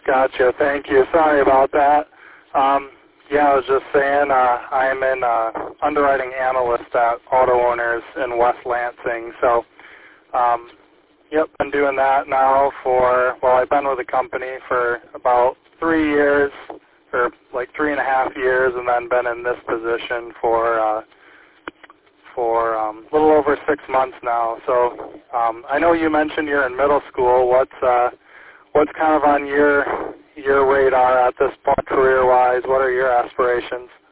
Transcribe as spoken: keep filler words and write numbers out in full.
Gotcha. Thank you. Sorry about that. Um, yeah, I was just saying uh, I'm an uh, underwriting analyst at Auto Owners in West Lansing. So, um, yep, been doing that now for, well, I've been with the company for about three years, or like three and a half years, and then been in this position for uh, for um, a little over six months now. So um, I know you mentioned you're in middle school. What's uh, what's kind of on your your radar at this point, career-wise? What are your aspirations?